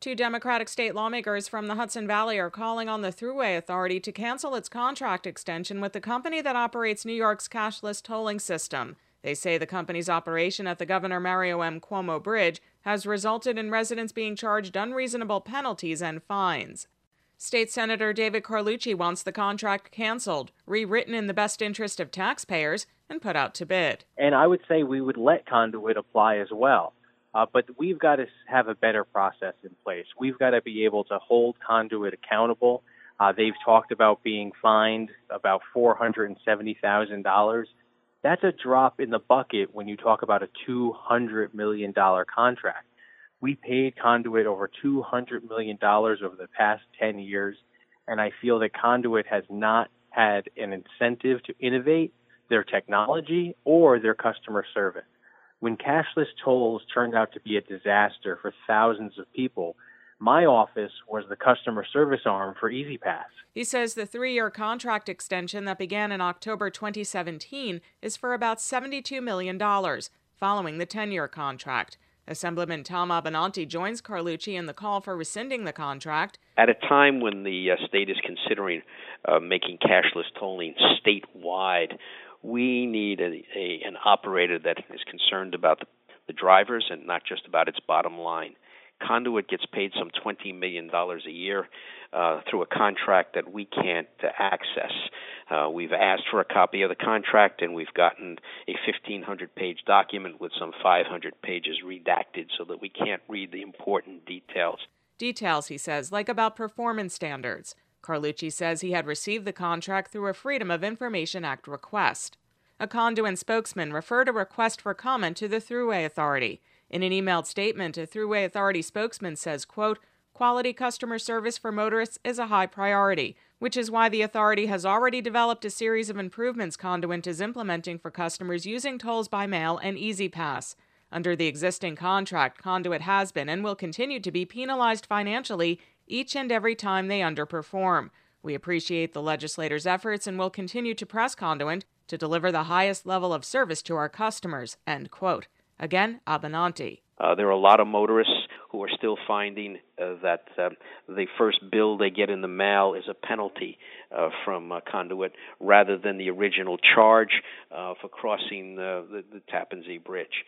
Two Democratic state lawmakers from the Hudson Valley are calling on the Thruway Authority to cancel its contract extension with the company that operates New York's cashless tolling system. They say the company's operation at the Governor Mario M. Cuomo Bridge has resulted in residents being charged unreasonable penalties and fines. State Senator David Carlucci wants the contract canceled, rewritten in the best interest of taxpayers, and put out to bid. And I would say we would let Conduit apply as well. But we've got to have a better process in place. We've got to be able to hold Conduit accountable. They've talked about being fined about $470,000. That's a drop in the bucket when you talk about a $200 million contract. We paid Conduit over $200 million over the past 10 years, and I feel that Conduit has not had an incentive to innovate their technology or their customer service. When cashless tolls turned out to be a disaster for thousands of people, my office was the customer service arm for EasyPass. He says the 3-year contract extension that began in October 2017 is for about $72 million, following the 10-year contract. Assemblyman Tom Abenanti joins Carlucci in the call for rescinding the contract. At a time when the state is considering making cashless tolling statewide, we need an operator that is concerned about the drivers and not just about its bottom line. Conduit gets paid some $20 million a year through a contract that we can't access. We've asked for a copy of the contract, and we've gotten a 1,500-page document with some 500 pages redacted so that we can't read the important details. Details, he says, like about performance standards. Carlucci says he had received the contract through a Freedom of Information Act request. A Conduit spokesman referred a request for comment to the Thruway Authority. In an emailed statement, a Thruway Authority spokesman says, quote, "Quality customer service for motorists is a high priority, which is why the authority has already developed a series of improvements Conduit is implementing for customers using tolls by mail and EasyPass. Under the existing contract, Conduit has been and will continue to be penalized financially each and every time they underperform. We appreciate the legislators' efforts and will continue to press Conduit to deliver the highest level of service to our customers," end quote. Again, Abenanti. There are a lot of motorists who are still finding that the first bill they get in the mail is a penalty from Conduit rather than the original charge for crossing the Tappan Zee Bridge.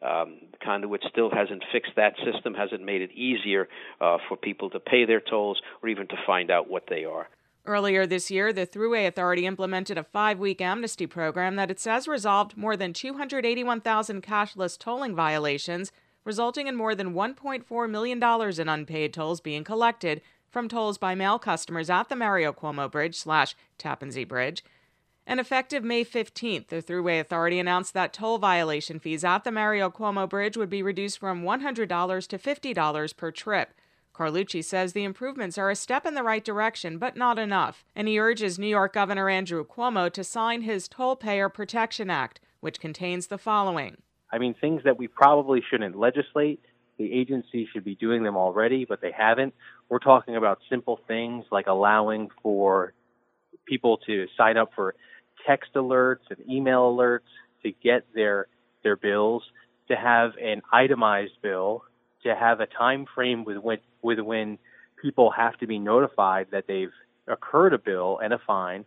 Conduit still hasn't fixed that system, hasn't made it easier for people to pay their tolls or even to find out what they are. Earlier this year, the Thruway Authority implemented a 5-week amnesty program that it says resolved more than 281,000 cashless tolling violations, resulting in more than $1.4 million in unpaid tolls being collected from tolls by mail customers at the Mario Cuomo Bridge / Tappan Zee Bridge. And effective May 15th, the Thruway Authority announced that toll violation fees at the Mario Cuomo Bridge would be reduced from $100 to $50 per trip. Carlucci says the improvements are a step in the right direction, but not enough, and he urges New York Governor Andrew Cuomo to sign his Toll Payer Protection Act, which contains the following. I mean, things that we probably shouldn't legislate. The agency should be doing them already, but they haven't. We're talking about simple things like allowing for people to sign up for text alerts and email alerts to get their bills, to have an itemized bill, to have a time frame with when people have to be notified that they've incurred a bill and a fine,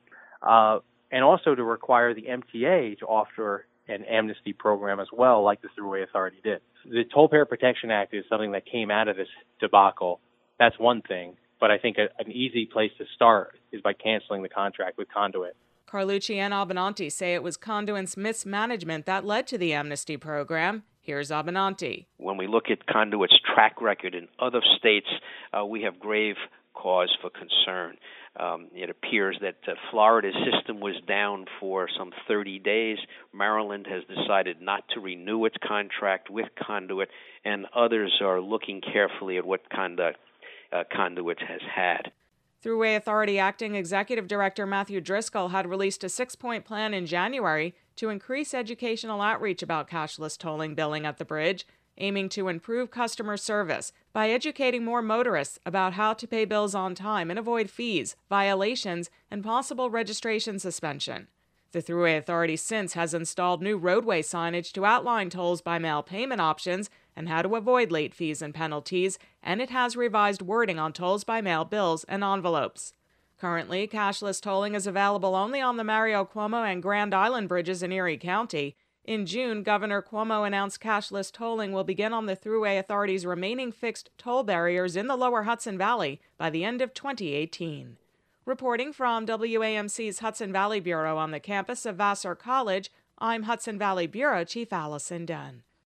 and also to require the MTA to offer an amnesty program as well, like the Thruway Authority did. The Toll Payer Protection Act is something that came out of this debacle. That's one thing, but I think an easy place to start is by canceling the contract with Conduit. Carlucci and Abenanti say it was Conduit's mismanagement that led to the amnesty program. Here's Abenanti. When we look at Conduit's track record in other states, we have grave cause for concern. It appears that Florida's system was down for some 30 days. Maryland has decided not to renew its contract with Conduit, and others are looking carefully at what conduct Conduit has had. Thruway Authority Acting Executive Director Matthew Driscoll had released a 6-point plan in January to increase educational outreach about cashless tolling billing at the bridge, aiming to improve customer service by educating more motorists about how to pay bills on time and avoid fees, violations, and possible registration suspension. The Thruway Authority since has installed new roadway signage to outline tolls by mail payment options and how to avoid late fees and penalties, and it has revised wording on tolls by mail bills and envelopes. Currently, cashless tolling is available only on the Mario Cuomo and Grand Island bridges in Erie County. In June, Governor Cuomo announced cashless tolling will begin on the Thruway Authority's remaining fixed toll barriers in the lower Hudson Valley by the end of 2018. Reporting from WAMC's Hudson Valley Bureau on the campus of Vassar College, I'm Hudson Valley Bureau Chief Allison Dunn.